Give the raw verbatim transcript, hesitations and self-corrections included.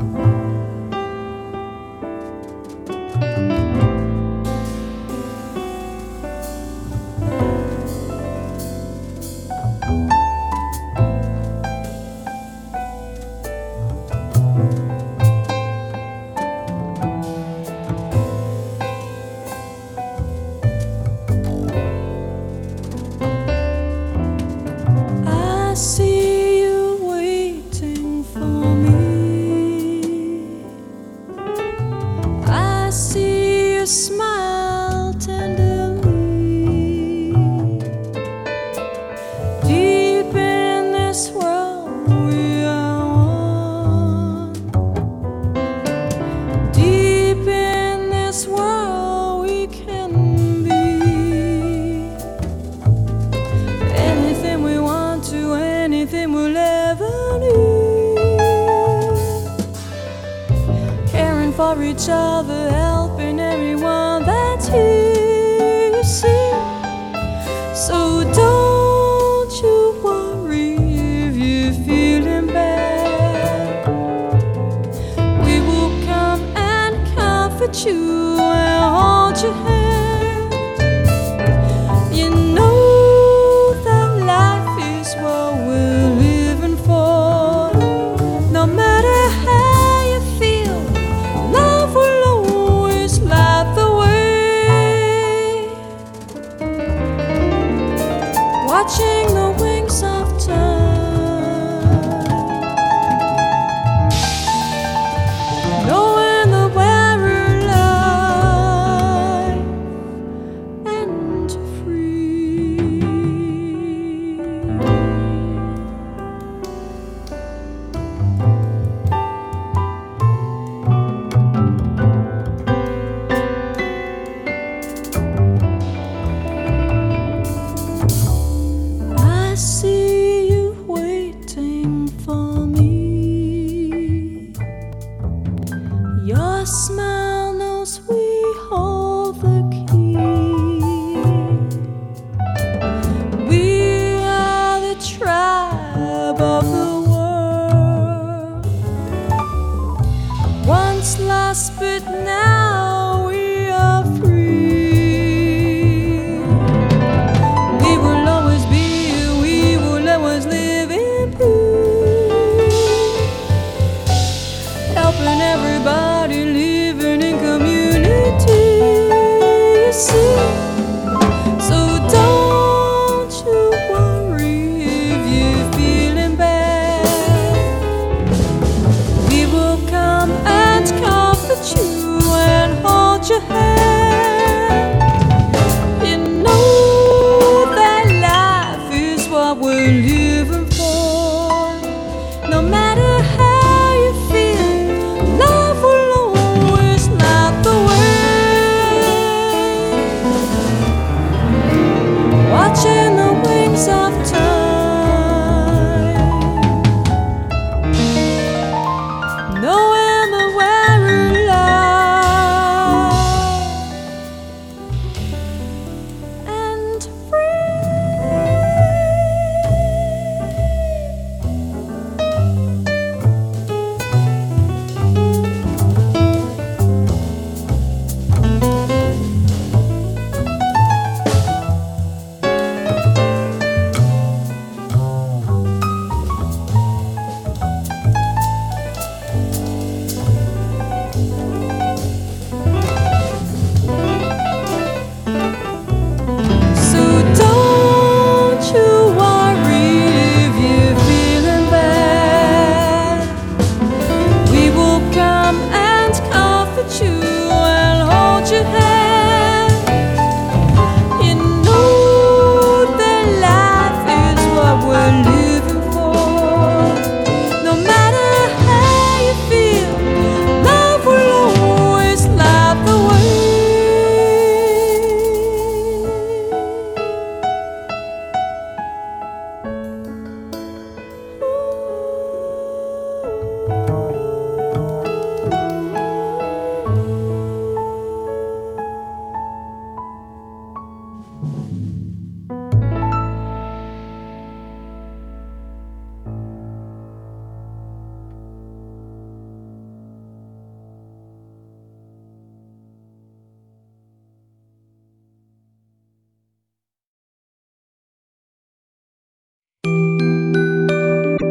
I see you waiting for me. I see you smile tenderly. Deep in this world we are one. Deep in this world we can be. Anything we want to, anything we'll ever need. Caring for each other, helping everyone that's here, you see. So don't you worry if you're feeling bad. We will come and comfort you and hold your hand. You know that life is what we're living for. No matter how you feel, love will always light the way. Watching the wings of time, knowing the wearer life and free. I see you waiting for me. Your smile knows we hold the key. We are the tribe of the world, once lost but now